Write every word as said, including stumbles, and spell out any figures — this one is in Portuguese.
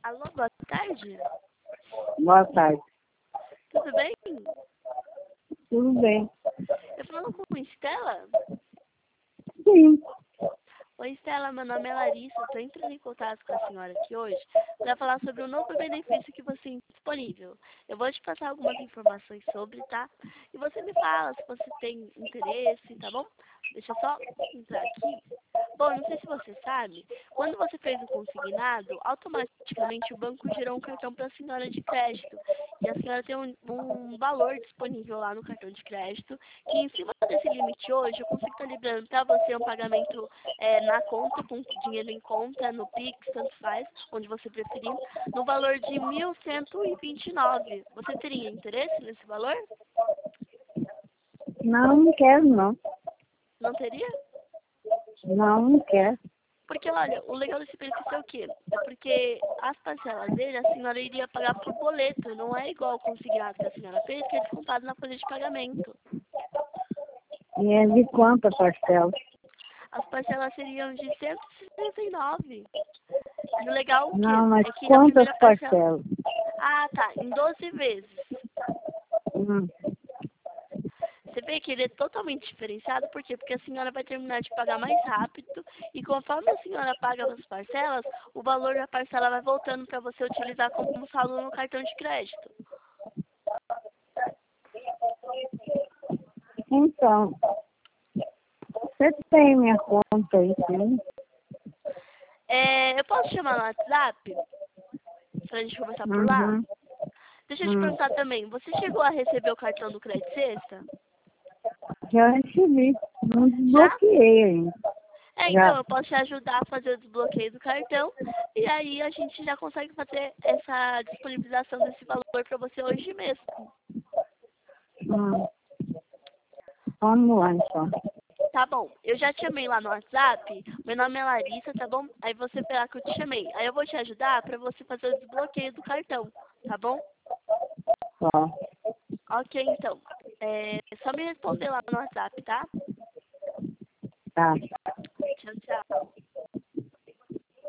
Alô, boa tarde. Boa tarde. Tudo bem? Tudo bem? Eu falo com Estela? Sim. Oi, Estela, meu nome é Larissa. Estou entrando em contato com a senhora aqui hoje para falar sobre um novo benefício que você tem disponível. Eu vou te passar algumas informações sobre, tá? E você me fala se você tem interesse, tá bom? Deixa eu só entrar aqui. Bom, não sei se você sabe, quando você fez o consignado, automaticamente o banco gerou um cartão para a senhora de crédito. E a senhora tem um, um valor disponível lá no cartão de crédito, que em cima desse limite hoje, eu consigo estar liberando para você um pagamento é, na conta, com dinheiro em conta, no Pix, tanto faz, onde você preferir, no valor de mil cento e vinte e nove. Você teria interesse nesse valor? Não, não quero, não. Não teria? Não, não quero. Porque, olha, o legal desse benefício é o quê? É porque as parcelas dele, a senhora iria pagar por boleto. Não é igual o consignado que a senhora fez, que é descontado na folha de pagamento. E é de quanto a parcela? As parcelas seriam de cento e sessenta e nove. E o legal o quê? Não, mas É que na quantas primeira parcela... parcelas? Ah, tá. Em doze vezes. Hum. Você vê que ele é totalmente diferenciado, por quê? Porque a senhora vai terminar de pagar mais rápido e conforme a senhora paga as parcelas, o valor da parcela vai voltando para você utilizar como saldo no cartão de crédito. Então, você tem minha conta aí, sim? É, eu posso chamar no WhatsApp pra gente conversar por lá? Uhum. Deixa eu te Hum. perguntar também, você chegou a receber o cartão do Crédito Sexta? Já recebi. Não Já? desbloqueei ainda. É, então, Já. eu posso te ajudar a fazer o desbloqueio do cartão e aí a gente já consegue fazer essa disponibilização desse valor para você hoje mesmo. Hum. Vamos lá, então. Tá bom, eu já te chamei lá no WhatsApp, meu nome é Larissa, tá bom? Aí você verá que eu te chamei. Aí eu vou te ajudar para você fazer o desbloqueio do cartão, tá bom? Tá. Ok, então. É só me responder lá no WhatsApp, tá? Tá. Tchau, tchau.